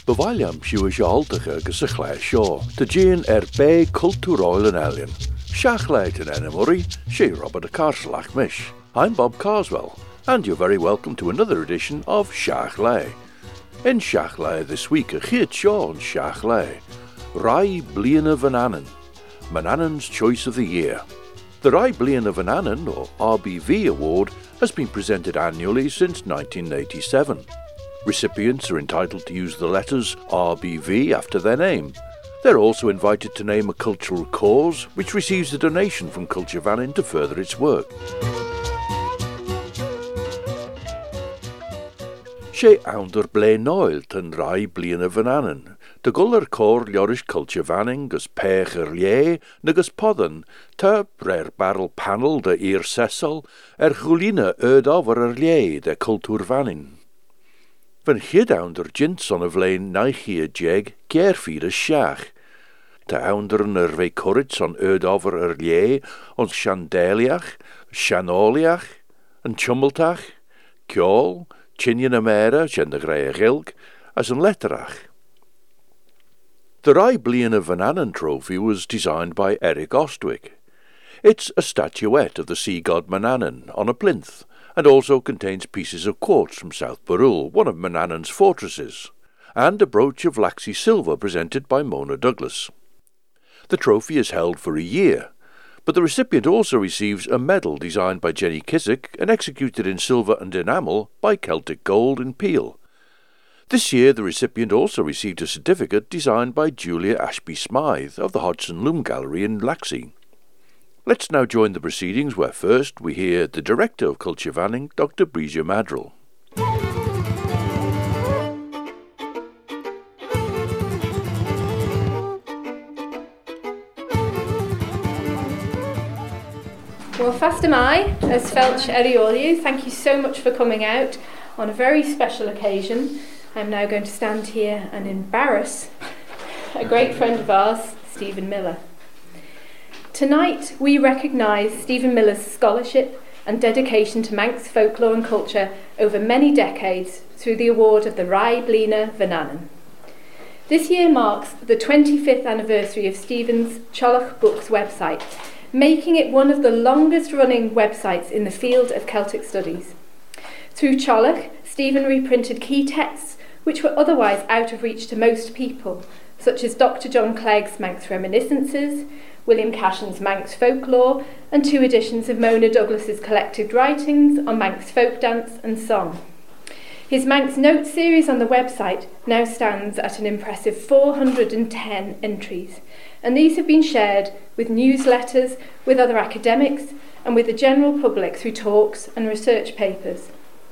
Bevaliam siw altige gesigla seo, de Jane be cultural and alien. Shachleit and Enemori, she Robert de Carslach Mish. I'm Bob Carswell, and you're very welcome to another edition of Shachlei. In Shachlei this week, a Chiat Shaw on Shachlei. Rai Bliana Van Annen, Manannan's Choice of the Year. The Rai Bliana Van Annen, or RBV Award, has been presented annually since 1987. Recipients are entitled to use the letters RBV after their name. They're also invited to name a cultural cause, which receives a donation from Culture Vannin to further its work. She ounder ble noilt yn Rai Bliana Van Annen. De guller cor liorish Culture Vannin gus pech lie nagus podden, te brer barrel panel de eer sessel, chwlina over lie de Culture Vannin. Van chydounder jint son of lein naichie jeg, gerfid a shach. Te ounder ve corrit son over lie, ons chandeliach, chanoliach, en chummeltach, kjol, chinjan amera, chendegreie gilg, as een letterach. The Rai Bliana Van Annen trophy was designed by Eric Ostwick. It's a statuette of the sea god Manannan on a plinth, and also contains pieces of quartz from South Barul, one of Manannan's fortresses, and a brooch of Laxey silver presented by Mona Douglas. The trophy is held for a year, but the recipient also receives a medal designed by Jenny Kissick and executed in silver and enamel by Celtic Gold in Peel. This year the recipient also received a certificate designed by Julia Ashby Smythe of the Hodgson Loom Gallery in Laxey. Let's now join the proceedings where first we hear the Director of Culture Vannin, Dr. Brizia Madrill. Well, fast am I, as Felch Erioliu. Thank you so much for coming out on a very special occasion. I'm now going to stand here and embarrass a great friend of ours, Stephen Miller. Tonight we recognise Stephen Miller's scholarship and dedication to Manx folklore and culture over many decades through the award of the Rai Bliana Van Annen. This year marks the 25th anniversary of Stephen's Cholach Books website, making it one of the longest running websites in the field of Celtic studies. Through Cholach, Stephen reprinted key texts which were otherwise out of reach to most people, such as Dr. John Clegg's Manx Reminiscences, William Cashen's Manx Folklore, and 2 editions of Mona Douglas's collected writings on Manx folk dance and song. His Manx Notes series on the website now stands at an impressive 410 entries, and these have been shared with newsletters, with other academics, and with the general public through talks and research papers.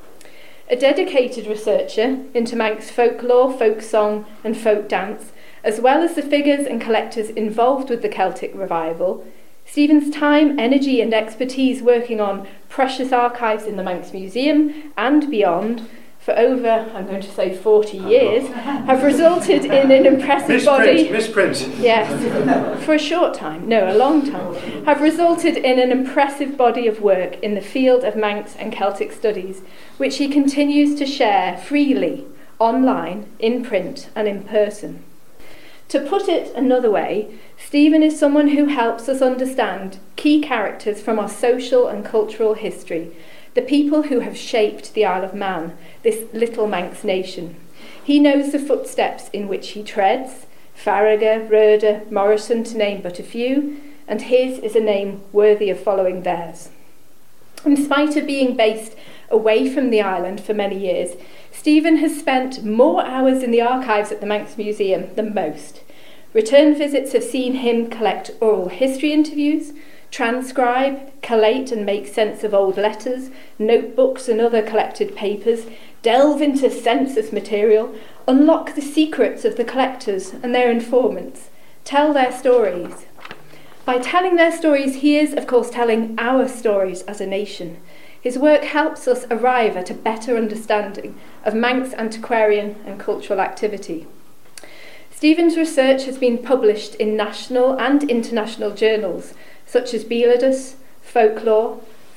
A dedicated researcher into Manx folklore, folk song, and folk dance, as well as the figures and collectors involved with the Celtic revival, Stephen's time, energy and expertise working on precious archives in the Manx Museum and beyond for over, I'm going to say 40 years, have resulted in an impressive body... Misprint. Yes, for a short time, no, a long time, have resulted in an impressive body of work in the field of Manx and Celtic studies, which he continues to share freely, online, in print and in person. To put it another way, Stephen is someone who helps us understand key characters from our social and cultural history, the people who have shaped the Isle of Man, this little Manx nation. He knows the footsteps in which he treads, Farragut, Roeder, Morrison, to name but a few, and his is a name worthy of following theirs. In spite of being based away from the island for many years, Stephen has spent more hours in the archives at the Manx Museum than most. Return visits have seen him collect oral history interviews, transcribe, collate and make sense of old letters, notebooks and other collected papers, delve into census material, unlock the secrets of the collectors and their informants, tell their stories. By telling their stories, he is, of course, telling our stories as a nation. His work helps us arrive at a better understanding of Manx antiquarian and cultural activity. Stephen's research has been published in national and international journals such as Beladus, Folklore,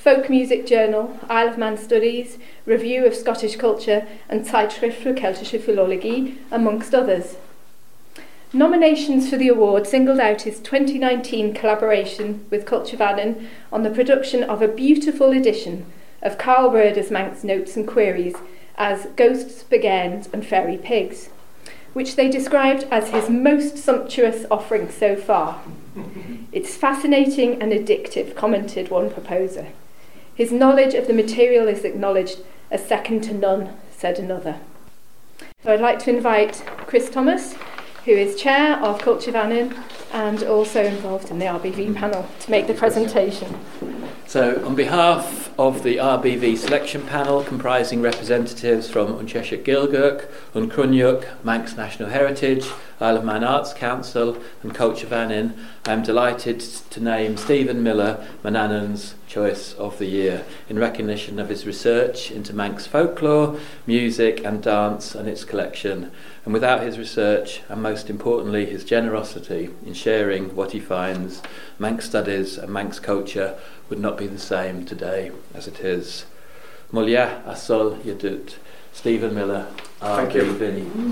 folk music journal, Isle of Man Studies, Review of Scottish Culture and Zeitschrift für Keltische Philologie, amongst others. Nominations for the award singled out his 2019 collaboration with Culture Vannin on the production of a beautiful edition of Carl Roeder's Manx Notes and Queries as Ghosts, Bagairns and Fairy Pigs, which they described as his most sumptuous offering so far. It's fascinating and addictive, commented one proposer. His knowledge of the material is acknowledged as second to none, said another. So I'd like to invite Chris Thomas, who is chair of Culture Vannin and also involved in the RBV panel, to make the presentation. So, on behalf of the RBV selection panel, comprising representatives from Uncheshire Gilgurk, Uncrunyuk, Manx National Heritage, Isle of Man Arts Council and Culture Vannin, I am delighted to name Stephen Miller Manannan's Choice of the Year in recognition of his research into Manx folklore, music and dance and its collection. And without his research, and most importantly his generosity in sharing what he finds, Manx studies and Manx culture would not be the same today as it is. Mulia Asol Yadut, Stephen Miller, RBV.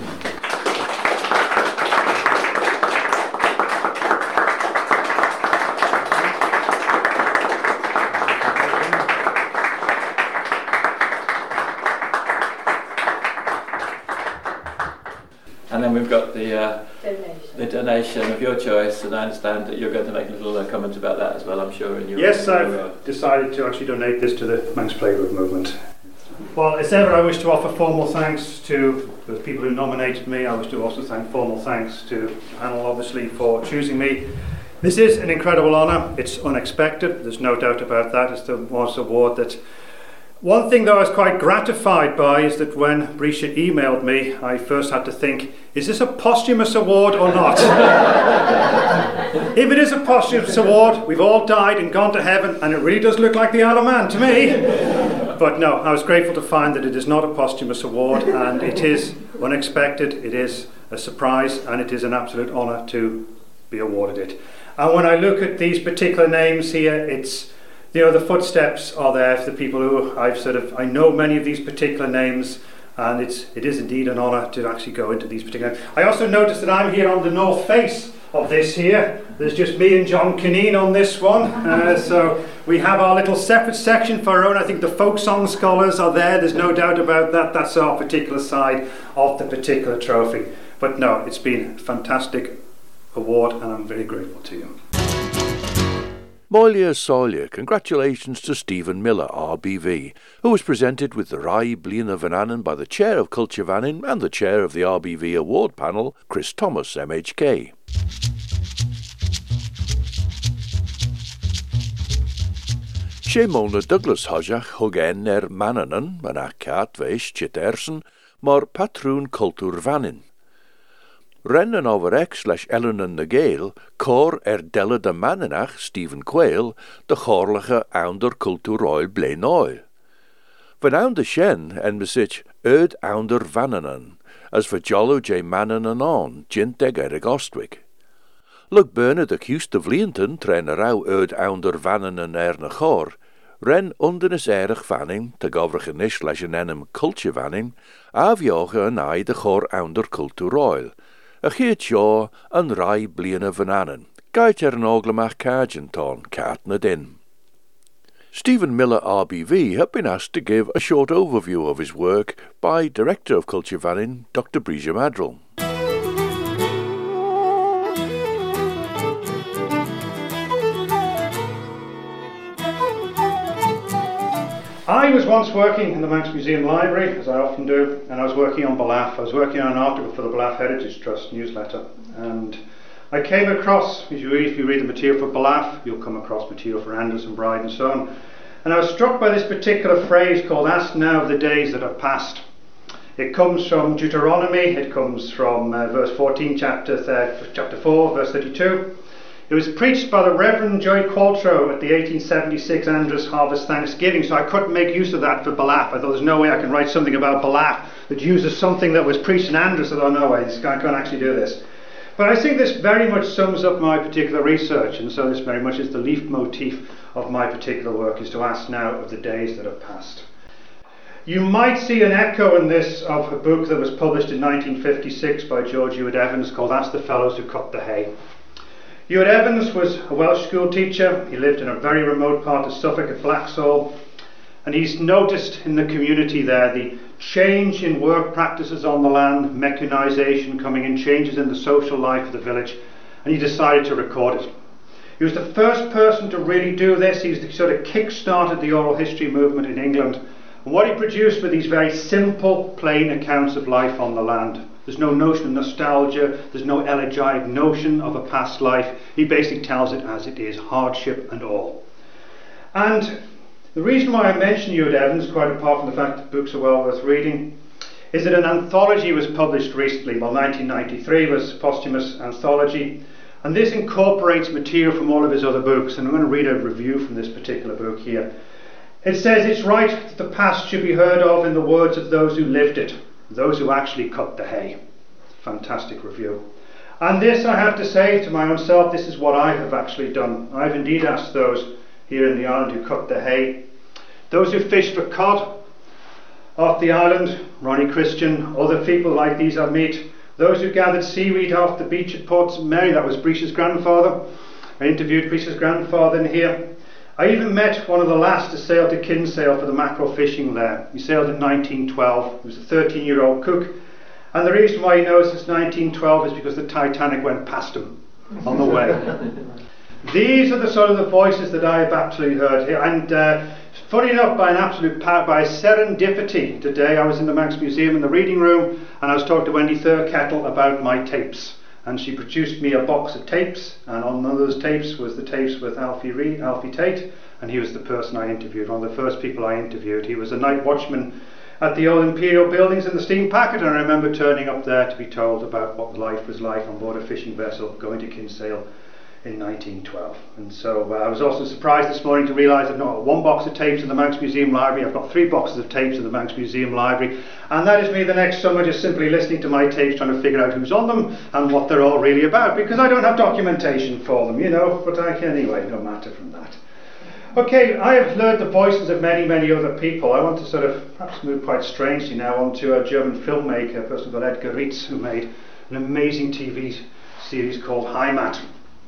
And then we've got the donation of your choice, and I understand that you're going to make a little comment about that as well, I'm sure. In your yes, I've decided to actually donate this to the Manx Playgroup movement. Well, as ever, I wish to offer formal thanks to the people who nominated me. I wish to also thank formal thanks to the panel, obviously, for choosing me. This is an incredible honour. It's unexpected. There's no doubt about that. It's the most award that... One thing that I was quite gratified by is that when Brisha emailed me, I first had to think, is this a posthumous award or not? If it is a posthumous award, we've all died and gone to heaven, and it really does look like the Isle of Man to me. But no, I was grateful to find that it is not a posthumous award, and it is unexpected, it is a surprise, and it is an absolute honour to be awarded it. And when I look at these particular names here, it's, you know, the footsteps are there for the people who I know many of these particular names, and it is indeed an honour to actually go into these particular names. I also noticed that I'm here on the north face of this here. There's just me and John Kineen on this one. So we have our little separate section for our own. I think the folk song scholars are there. There's no doubt about that. That's our particular side of the particular trophy. But no, it's been a fantastic award, and I'm very grateful to you. Moilia Solia, congratulations to Stephen Miller, RBV, who was presented with the Rai Bliana Vannanan by the Chair of Culture Vannin and the Chair of the RBV Award Panel, Chris Thomas, MHK. Sé Mona Douglas Hojach Hogen Mannanan, Manakat Veis Chitersen, mar Patroon Culture Vannin. Rennen over Ellen na Gael, cor Della de Mannenach, Stephen Quayle, de chorlige ounder culturoil bleinoil. Van ounder Shen en besich ounder Vannanan, as for Jollo J. Mannanan on, Jinteg Erig Ostwick. Look Bernard de Cust of Leonton, train rauw ounder Vannanan na chor, ren ondernes erg vanning, te govrigenish legenenem culture vanning, avjoge en ai de chor ounder culturoil. A geet jaw an Rai Bliana Vannanan, gait an oglamach Cargenton, Cartna din. Stephen Miller RBV had been asked to give a short overview of his work by Director of Culture Vannin, Dr. Brisha Madrell. I was once working in the Manx Museum Library, as I often do, and I was working on Balaf. I was working on an article for the Balaf Heritage Trust newsletter, and I came across, if you read the material for Balaf, you'll come across material for Andras and Bride and so on, and I was struck by this particular phrase called "Ask now of the days that are past." It comes from Deuteronomy, it comes from verse 14, chapter 4, verse 32. It was preached by the Reverend Joy Qualtrough at the 1876 Andras Harvest Thanksgiving, so I couldn't make use of that for Balaf. I thought there's no way I can write something about Balaf that uses something that was preached in Andras. I thought, no way, I can't actually do this. But I think this very much sums up my particular research, and so this very much is the leaf motif of my particular work is to ask now of the days that have passed. You might see an echo in this of a book that was published in 1956 by George Ewart Evans called Ask the Fellows Who Cut the Hay. Ewart Evans was a Welsh school teacher. He lived in a very remote part of Suffolk at Blacksall, and he's noticed in the community there the change in work practices on the land, mechanisation coming in, changes in the social life of the village, and he decided to record it. He was the first person to really do this. He sort of kick-started the oral history movement in England, and what he produced were these very simple, plain accounts of life on the land. There's no notion of nostalgia, there's no elegiac notion of a past life. He basically tells it as it is, hardship and all. And the reason why I mention Ewart Evans, quite apart from the fact that books are well worth reading, is that an anthology was published recently. Well, 1993 was a posthumous anthology, and this incorporates material from all of his other books, and I'm going to read a review from this particular book here. It says, "It's right that the past should be heard of in the words of those who lived it, those who actually cut the hay." Fantastic review. And this, I have to say to my own self, this is what I have actually done. I've indeed asked those here in the island who cut the hay, those who fished for cod off the island, Ronnie Christian, other people like these I meet, those who gathered seaweed off the beach at Port St Mary. That was Breese's grandfather. I interviewed Breese's grandfather in here. I even met one of the last to sail to Kinsale for the mackerel fishing there. He sailed in 1912. He was a 13-year-old cook. And the reason why he knows it's 1912 is because the Titanic went past him on the way. These are the sort of the voices that I have actually heard here. And funny enough, by serendipity, today I was in the Manx Museum in the reading room, and I was talking to Wendy Thurkettle about my tapes. And she produced me a box of tapes, and on one of those tapes was the tapes with Alfie Tate, and he was the person I interviewed, one of the first people I interviewed. He was a night watchman at the old Imperial buildings in the steam packet, and I remember turning up there to be told about what life was like on board a fishing vessel going to Kinsale in 1912. And so I was also surprised this morning to realise I've not got one box of tapes in the Manx Museum Library, I've got 3 boxes of tapes in the Manx Museum Library, and that is me the next summer just simply listening to my tapes, trying to figure out who's on them and what they're all really about, because I don't have documentation for them, you know, but I can anyway, no matter from that. Okay, I have heard the voices of many, many other people. I want to sort of perhaps move quite strangely now onto a German filmmaker, a person called Edgar Rietz, who made an amazing TV series called Heimat.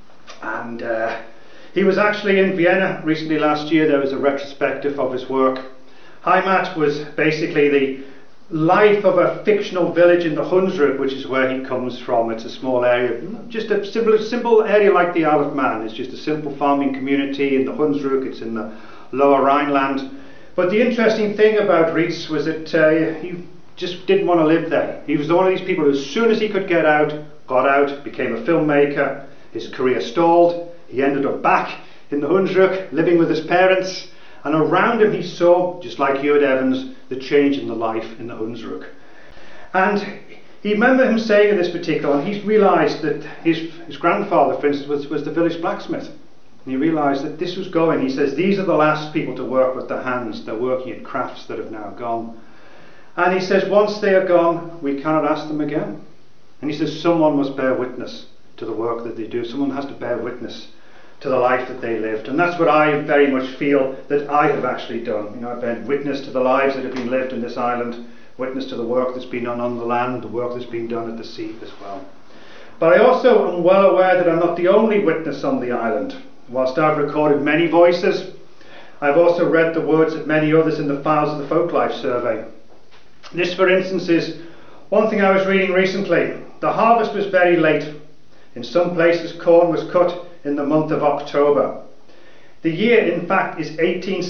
And he was actually in Vienna recently last year. There was a retrospective of his work. Heimat was basically the life of a fictional village in the Hunsrück, which is where he comes from. It's a small area, just a simple area like the Isle of Man. It's just a simple farming community in the Hunsrück. It's in the lower Rhineland. But the interesting thing about Rietz was that he just didn't want to live there. He was one of these people who, as soon as he could get out, got out, became a filmmaker. His career stalled. He ended up back in the Hunsrück, living with his parents, and around him he saw, just like Ewart Evans, the change in the life in the Hunsrück. And he remember him saying in this particular one, he's realised that his grandfather, for instance, was the village blacksmith. And he realised that this was going. He says, these are the last people to work with their hands. They're working at crafts that have now gone. And he says, once they are gone, we cannot ask them again. And he says, someone must bear witness to the work that they do. Someone has to bear witness to the life that they lived. And that's what I very much feel that I have actually done. You know, I've been witness to the lives that have been lived in this island, witness to the work that's been done on the land, the work that's been done at the sea as well. But I also am well aware that I'm not the only witness on the island. Whilst I've recorded many voices, I've also read the words of many others in the files of the Folklife Survey. This, for instance, is one thing I was reading recently. The harvest was very late. In some places corn was cut in the month of October. The year, in fact, is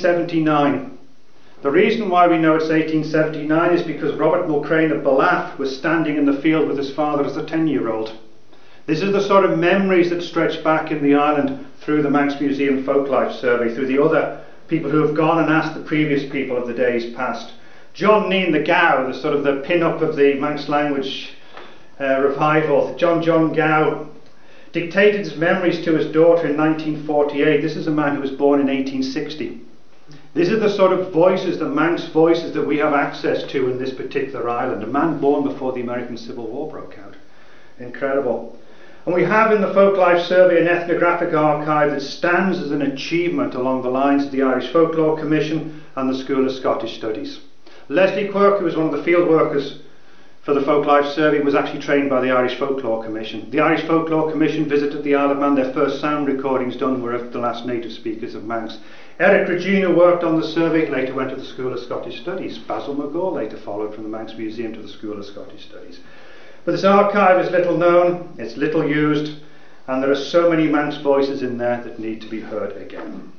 1879. The reason why we know it's 1879 is because Robert Mulcrane of Ballaugh was standing in the field with his father as a 10-year-old. This is the sort of memories that stretch back in the island through the Manx Museum Folklife Survey, through the other people who have gone and asked the previous people of the days past. John Neen the Gow, the sort of the pin-up of the Manx language revival, John Gow, dictated his memories to his daughter in 1948. This is a man who was born in 1860. These are the sort of voices, the Manx voices that we have access to in this particular island. A man born before the American Civil War broke out. Incredible. And we have in the Folklife Survey an ethnographic archive that stands as an achievement along the lines of the Irish Folklore Commission and the School of Scottish Studies. Leslie Quirk, who was one of the field workers for the Folklife Survey, was actually trained by the Irish Folklore Commission. The Irish Folklore Commission visited the Isle of Man. Their first sound recordings done were of the last native speakers of Manx. Eric Regina worked on the survey, later went to the School of Scottish Studies. Basil McGaw later followed from the Manx Museum to the School of Scottish Studies. But this archive is little known, it's little used, and there are so many Manx voices in there that need to be heard again.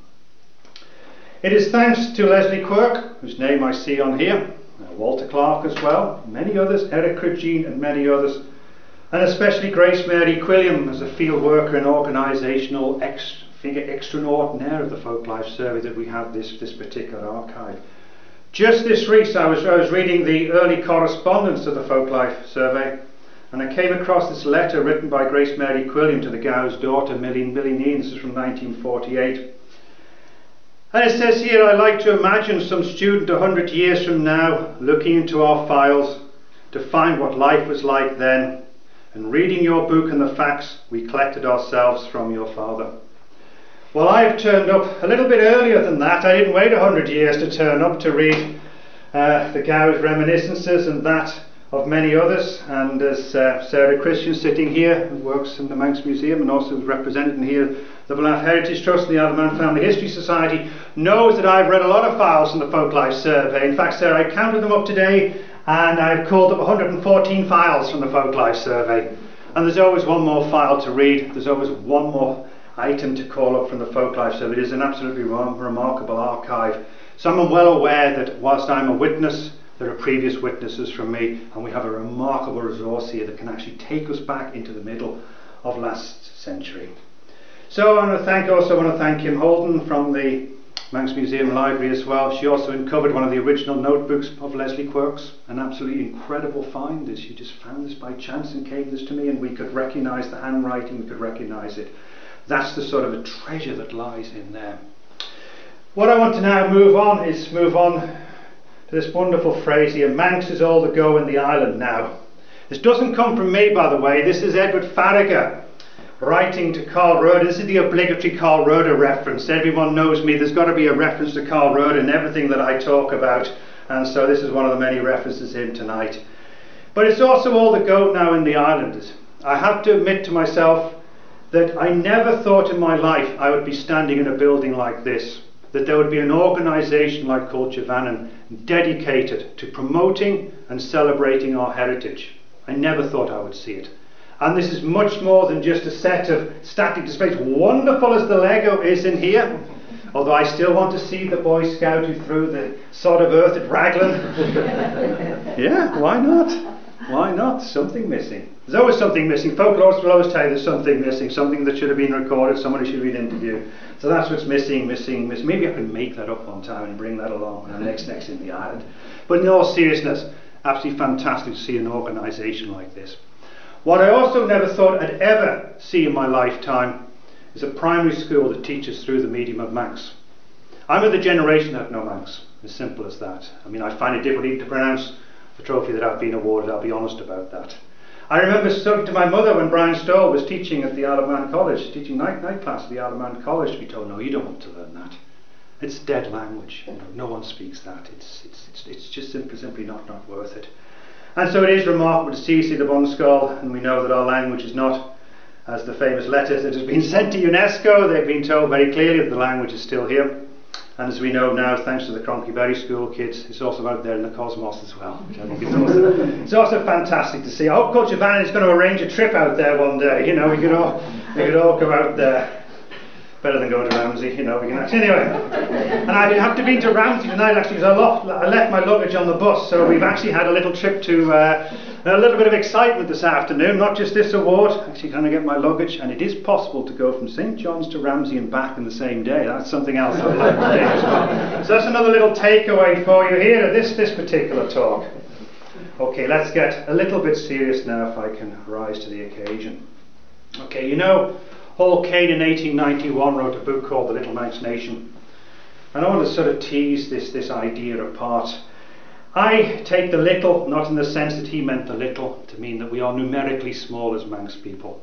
It is thanks to Leslie Quirk, whose name I see on here, Walter Clark as well, many others, Eric Regine and many others, and especially Grace Mary Quilliam as a field worker and organisational figure extraordinaire of the Folklife Survey, that we have this particular archive. Just this week I was reading the early correspondence of the Folklife Survey, and I came across this letter written by Grace Mary Quilliam to the Gow's daughter, Millie Neen. This is from 1948. And it says here, I like to imagine some student 100 years from now looking into our files to find what life was like then, and reading your book and the facts we collected ourselves from your father. Well, I have turned up a little bit earlier than that. I didn't wait 100 years to turn up to read the Gow's reminiscences and that of many others. And as Sarah Christian, sitting here, who works in the Manx Museum and also is represented in here, the Blanf Heritage Trust and the Isle of Man Family History Society, knows that I've read a lot of files from the Folklife Survey. In fact, Sarah, I counted them up today, and I've called up 114 files from the Folklife Survey. And there's always one more file to read. There's always one more item to call up from the Folklife Survey. It is an absolutely remarkable archive. So I'm well aware that whilst I'm a witness, there are previous witnesses from me, and we have a remarkable resource here that can actually take us back into the middle of last century. So I want to thank Kim Holden from the Manx Museum Library as well. She also uncovered one of the original notebooks of Leslie Quirk's, an absolutely incredible find. She just found this by chance and gave this to me, and we could recognise the handwriting, we could recognise it. That's the sort of a treasure that lies in there. What I want to now move on to this wonderful phrase here, Manx is all the go in the island now. This doesn't come from me, by the way. This is Edward Farragher writing to Carl Roeder. This is the obligatory Carl Roeder reference. Everyone knows me. There's got to be a reference to Carl Roeder in everything that I talk about, and so this is one of the many references to him tonight. But it's also all the go now in the island. I have to admit to myself that I never thought in my life I would be standing in a building like this, that there would be an organisation like Culture Vannin dedicated to promoting and celebrating our heritage. I never thought I would see it. And this is much more than just a set of static displays, wonderful as the Lego is in here, although I still want to see the Boy Scout who threw the sod of earth at Raglan. Yeah, why not? Why not? Something missing. There's always something missing. Folklorists will always tell you there's something missing, something that should have been recorded, someone who should have been interviewed. So that's what's missing. Maybe I can make that up one time and bring that along on next in the island. But in all seriousness, absolutely fantastic to see an organisation like this. What I also never thought I'd ever see in my lifetime is a primary school that teaches through the medium of Manx. I'm of the generation that know Manx, as simple as that. I mean, I find it difficult even to pronounce the trophy that I've been awarded, I'll be honest about that. I remember talking to my mother when Brian Stoll was teaching at the Isle of Man College, teaching night class at the Isle of Man College, to be told, no, you don't want to learn that. It's dead language. No one speaks that. It's just simply not worth it. And so it is remarkable to see the Bonscall, and we know that our language is not, as the famous letter that has been sent to UNESCO, they've been told very clearly that the language is still here. And as we know now, thanks to the Cronky Berry School kids, it's also out there in the cosmos as well, which I think is it's also fantastic to see. I hope Culture Vannin is going to arrange a trip out there one day. You know, we could all go out there. Better than going to Ramsey, you know. We can actually, anyway. And I have to be to Ramsey tonight actually, because I left my luggage on the bus. So we've actually had a little trip to a little bit of excitement this afternoon. Not just this award, actually trying to get my luggage, and it is possible to go from St John's to Ramsey and back in the same day. That's something else I'd like to do as well. So that's another little takeaway for you here at this particular talk. Okay, let's get a little bit serious now, if I can rise to the occasion. Okay, you know, Hall Caine in 1891 wrote a book called The Little Manx Nation, and I want to sort of tease this idea apart. I take the little, not in the sense that he meant the little, to mean that we are numerically small as Manx people.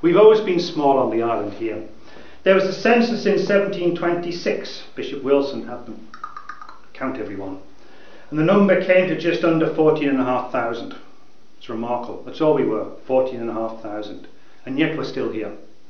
We've always been small on the island here. There was a census in 1726. Bishop Wilson had them count everyone. And the number came to just under 14,500. It's remarkable. That's all we were, 14,500. And yet we're still here.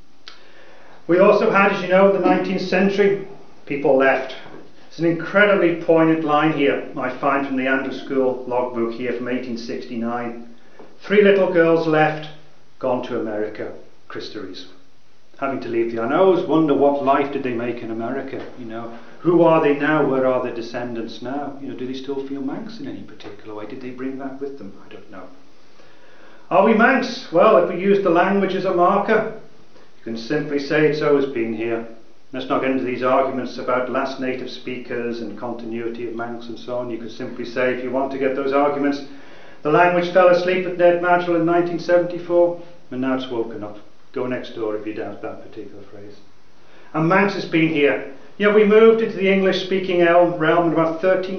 We also had, as you know, in the 19th century, people left. It's an incredibly poignant line here, I find, from the Andrew School logbook here from 1869. 3 little girls left, gone to America, Christeries. Having to leave the island. I always wonder, what life did they make in America? Who are they now? Where are their descendants now? Do they still feel Manx in any particular way? Did they bring that with them? I don't know. Are we Manx? Well, if we use the language as a marker, you can simply say it's always been here. Let's not get into these arguments about last native speakers and continuity of Manx and so on. You could simply say, if you want to get those arguments, the language fell asleep at Ned Madrill in 1974, and now it's woken up. Go next door if you doubt that particular phrase. And Manx has been here. We moved into the English-speaking realm in about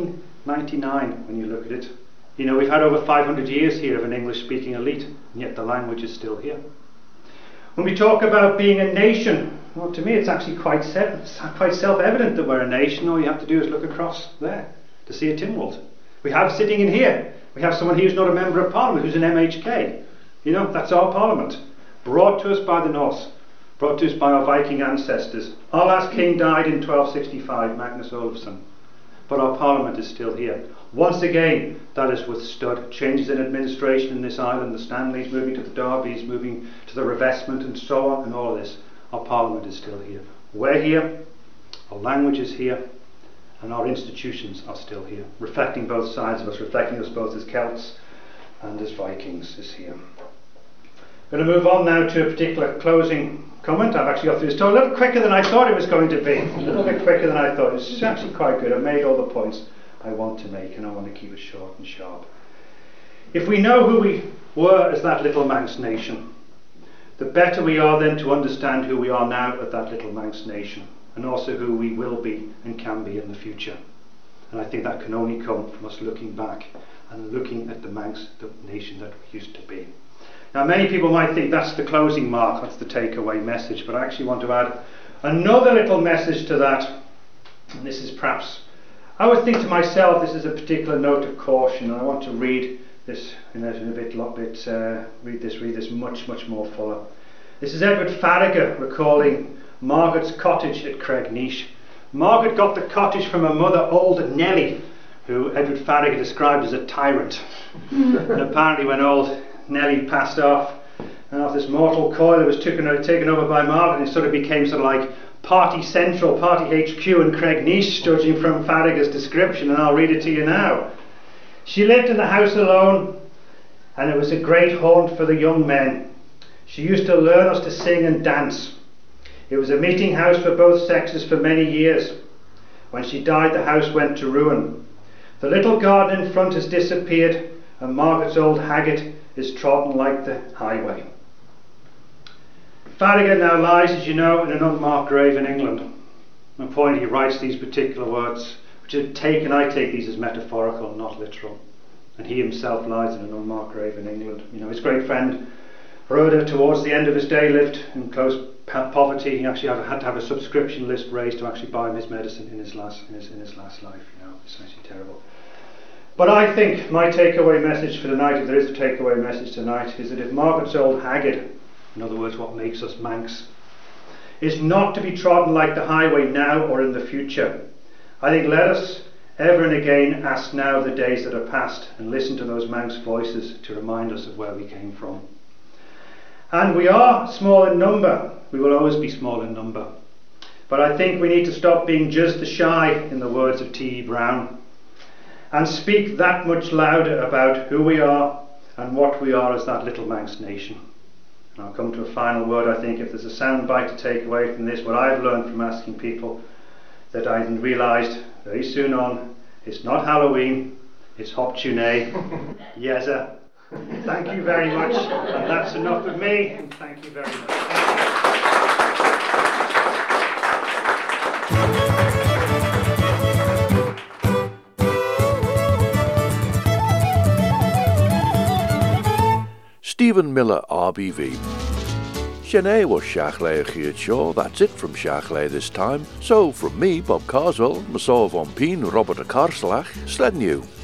1399, when you look at it. We've had over 500 years here of an English-speaking elite, and yet the language is still here. When we talk about being a nation, well, to me it's actually quite self-evident that we're a nation. All you have to do is look across there to see a Tynwald. We have sitting in here, we have someone who's not a member of Parliament, who's an MHK. That's our Parliament. Brought to us by the Norse, brought to us by our Viking ancestors. Our last king died in 1265, Magnus Olafsson. But our Parliament is still here. Once again, that has withstood changes in administration in this island. The Stanleys moving to the Derbys, moving to the revestment and so on, and all of this. Our Parliament is still here. We're here, our language is here, and our institutions are still here. Reflecting both sides of us, reflecting us both as Celts and as Vikings is here. I'm going to move on now to a particular closing comment. I've actually got through this talk a little quicker than I thought it was going to be. A little bit quicker than I thought. It's actually quite good. I've made all the points I want to make, and I want to keep it short and sharp. If we know who we were as that little Manx nation, the better we are then to understand who we are now at that little Manx nation, and also who we will be and can be in the future. And I think that can only come from us looking back and looking at the Manx nation that we used to be. Now, many people might think that's the closing mark, that's the takeaway message, but I actually want to add another little message to that. And this is perhaps, I would think to myself, this is a particular note of caution, and I want to read this in a bit, read this much more fuller. This is Edward Farragher recalling Margaret's cottage at Cregneash. Margaret got the cottage from her mother, old Nellie, who Edward Farragher described as a tyrant. And apparently when old Nellie passed off, and off this mortal coil, it was taken over by Margaret, and it sort of became like Party Central, Party HQ in Cregneash, judging from Farragher's description, and I'll read it to you now. She lived in the house alone, and it was a great haunt for the young men. She used to learn us to sing and dance. It was a meeting house for both sexes for many years. When she died, the house went to ruin. The little garden in front has disappeared, and Margaret's old haggard is trodden like the highway. Farragher now lies, as you know, in an unmarked grave in England. At the point he writes these particular words, which are taken, I take these as metaphorical, not literal. And he himself lies in an unmarked grave in England. His great friend Rhoda, towards the end of his day, lived in close poverty. He actually had to have a subscription list raised to actually buy him his medicine in his last life. It's actually terrible. But I think my takeaway message for tonight, if there is a takeaway message tonight, is that if Margaret's old haggard, in other words, what makes us Manx, is not to be trodden like the highway now or in the future, I think let us ever and again ask now of the days that are past and listen to those Manx voices to remind us of where we came from. And we are small in number. We will always be small in number. But I think we need to stop being just the shy, in the words of T.E. Brown, and speak that much louder about who we are and what we are as that little Manx nation. And I'll come to a final word. I think if there's a sound bite to take away from this, what I've learned from asking people that I realised very soon on, it's not Halloween, it's Hop Tune. Yeza. Thank you very much, and that's enough of me, and thank you very much. Stephen Miller, RBV. Sinead was Shachley Chiad Shaw. That's it from Shachley this time. So from me, Bob Carswell, myself on Peen, Robert a Carslach, sledden you.